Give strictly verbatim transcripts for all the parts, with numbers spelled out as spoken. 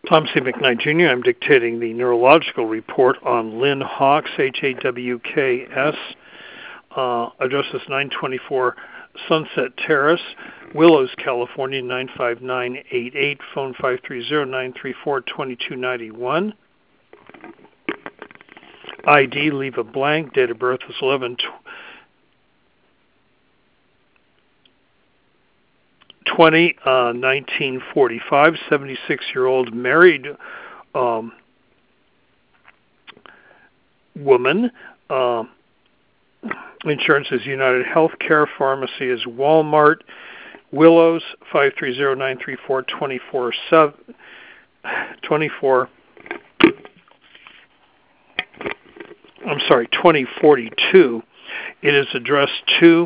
Tom C. McKnight, Junior I'm dictating the neurological report on Lynn Hawks, H A W K S. Uh, address is nine twenty-four Sunset Terrace, Willows, California, nine five nine eight eight. Phone five three zero, nine three four, two two nine one. I D, leave a blank. Date of birth is eleven twenty, uh, nineteen forty-five. seventy-six-year-old married um, woman. Uh, insurance is United Healthcare. Pharmacy is Walmart. Willows, five three zero, nine three four, two four seven, twenty-four. I'm sorry, twenty forty-two. It is addressed to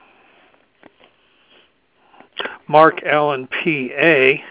Mark Allen, P A,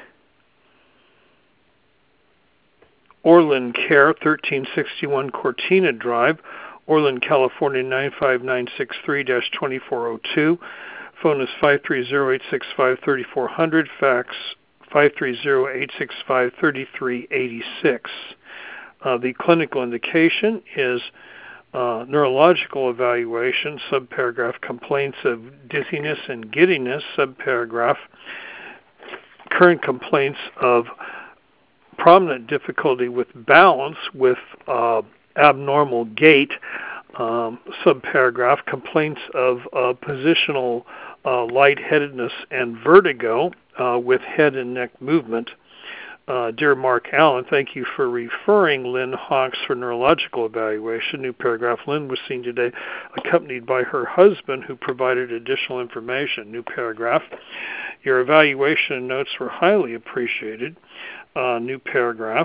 Orland Care, thirteen sixty-one Cortina Drive, Orland, California, nine five nine six three, two four zero two. Phone is five three zero, eight six five, three four zero zero. Fax five three zero, eight six five, three three eight six. Uh, the clinical indication is uh, neurological evaluation, subparagraph complaints of dizziness and giddiness, subparagraph current complaints of prominent difficulty with balance with uh, abnormal gait, um, subparagraph complaints of uh, positional uh, lightheadedness and vertigo uh, with head and neck movement. Uh, dear Mark Allen, thank you for referring Lynn Hawks for neurological evaluation. New paragraph, Lynn was seen today accompanied by her husband who provided additional information. New paragraph, your evaluation notes were highly appreciated. Uh, new paragraph.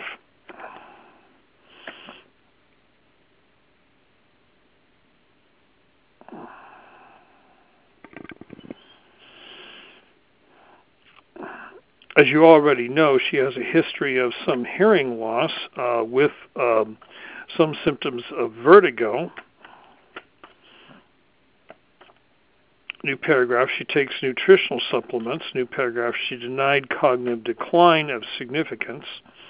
As you already know, she has a history of some hearing loss uh, with um, some symptoms of vertigo. New paragraph, she takes nutritional supplements. New paragraph, she denied cognitive decline of significance.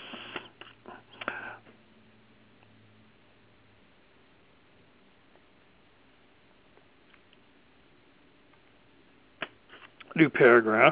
New paragraph.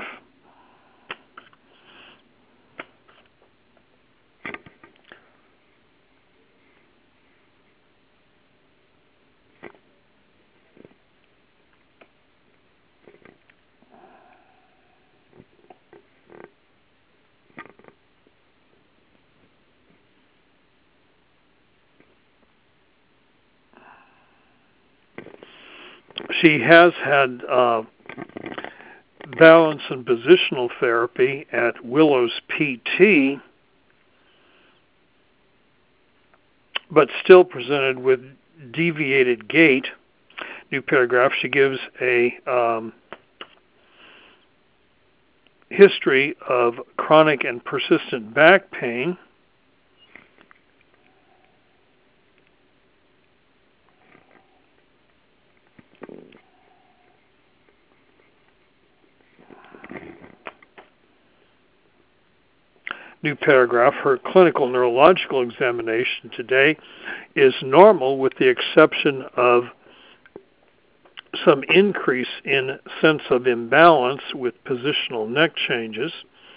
She has had uh, balance and positional therapy at Willows P T, but still presented with deviated gait. New paragraph, she gives a um, history of chronic and persistent back pain. New paragraph, her clinical neurological examination today is normal with the exception of some increase in sense of imbalance with positional neck changes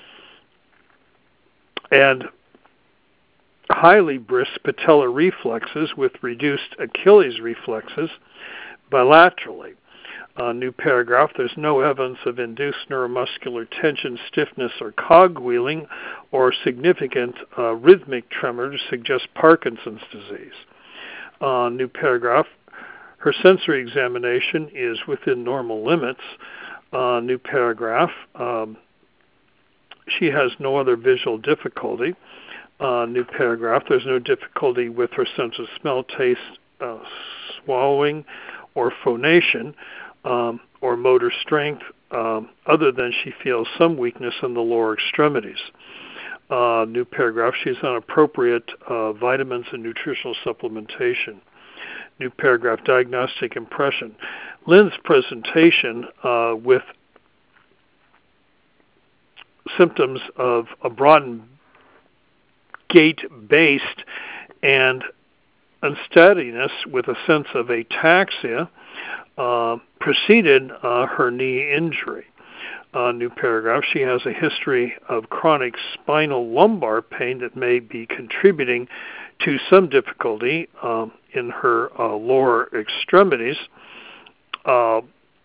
and highly brisk patellar reflexes with reduced Achilles reflexes bilaterally. Uh, new paragraph, there's no evidence of induced neuromuscular tension, stiffness, or cogwheeling, or significant uh, rhythmic tremor to suggest Parkinson's disease. Uh, new paragraph, her sensory examination is within normal limits. Uh, new paragraph, um, she has no other visual difficulty. Uh, new paragraph, there's no difficulty with her sense of smell, taste, uh, swallowing, or phonation. Um, or motor strength, um, other than she feels some weakness in the lower extremities. Uh, new paragraph, she's on appropriate uh, vitamins and nutritional supplementation. New paragraph, diagnostic impression. Lynn's presentation uh, with symptoms of a broadened gait-based and unsteadiness with a sense of ataxia uh, preceded uh, her knee injury. Uh, new paragraph, she has a history of chronic spinal lumbar pain that may be contributing to some difficulty um, in her uh, lower extremities uh,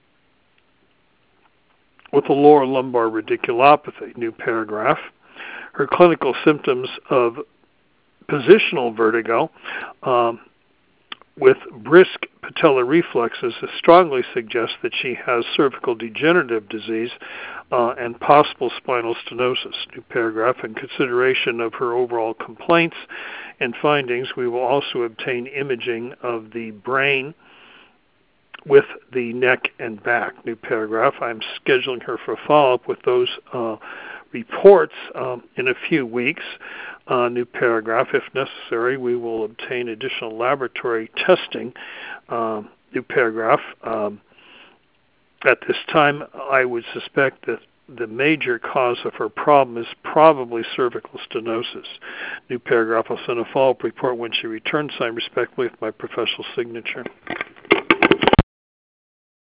with a lower lumbar radiculopathy. New paragraph, her clinical symptoms of positional vertigo um, with brisk patellar reflexes strongly suggest that she has cervical degenerative disease uh, and possible spinal stenosis. New paragraph, in consideration of her overall complaints and findings, we will also obtain imaging of the brain with the neck and back. New paragraph, I'm scheduling her for follow-up with those uh, reports um, in a few weeks. Uh, new paragraph, if necessary, we will obtain additional laboratory testing. Um, new paragraph, um, at this time, I would suspect that the major cause of her problem is probably cervical stenosis. New paragraph, I'll send a follow-up report when she returns, signed respectfully with my professional signature.